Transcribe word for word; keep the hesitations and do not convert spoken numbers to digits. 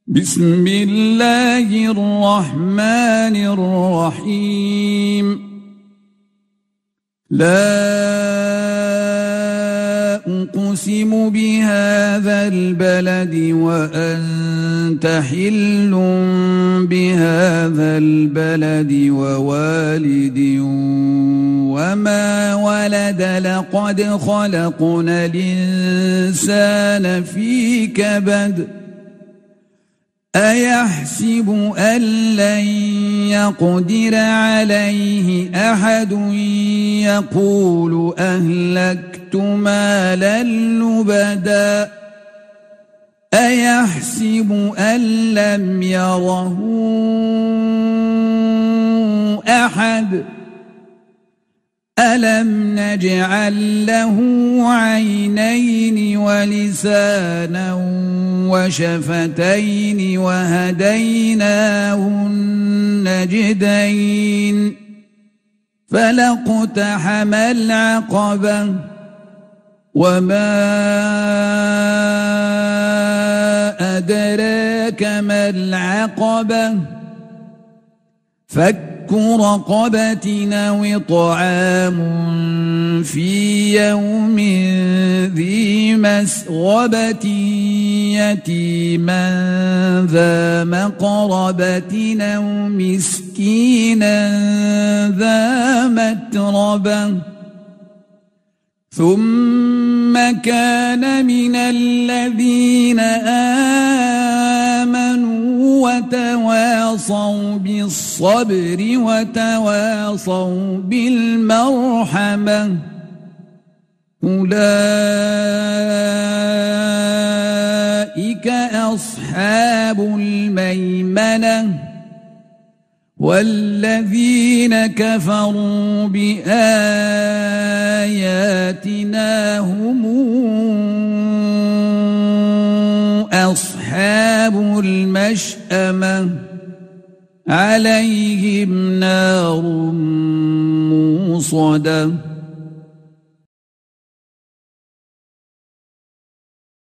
بسم الله الرحمن الرحيم. لا أقسم بهذا البلد وأنت حل بهذا البلد ووالد وما ولد لقد خلقنا الإنسان في كبد أيحسب أن لن يقدر عليه أحد يقول أهلكت مالا لبدا أيحسب أن لم يره أحد ألم نجعل له عينين ولسانا وشفتين وهديناه النجدين فلاقتحم العقبة وما أدراك ما العقبة فك رقبة أو إطعام في يوم ذي مسغبة يتيما ذا مقربة أو مسكينا ذا متربة ثم كان من الذين آمنوا وتواصوا بالصبر وتواصوا بالمرحمة أولئك أصحاب الميمنة والذين كفروا بآياتنا هم أصحاب المشأمة عليهم نار موصدة.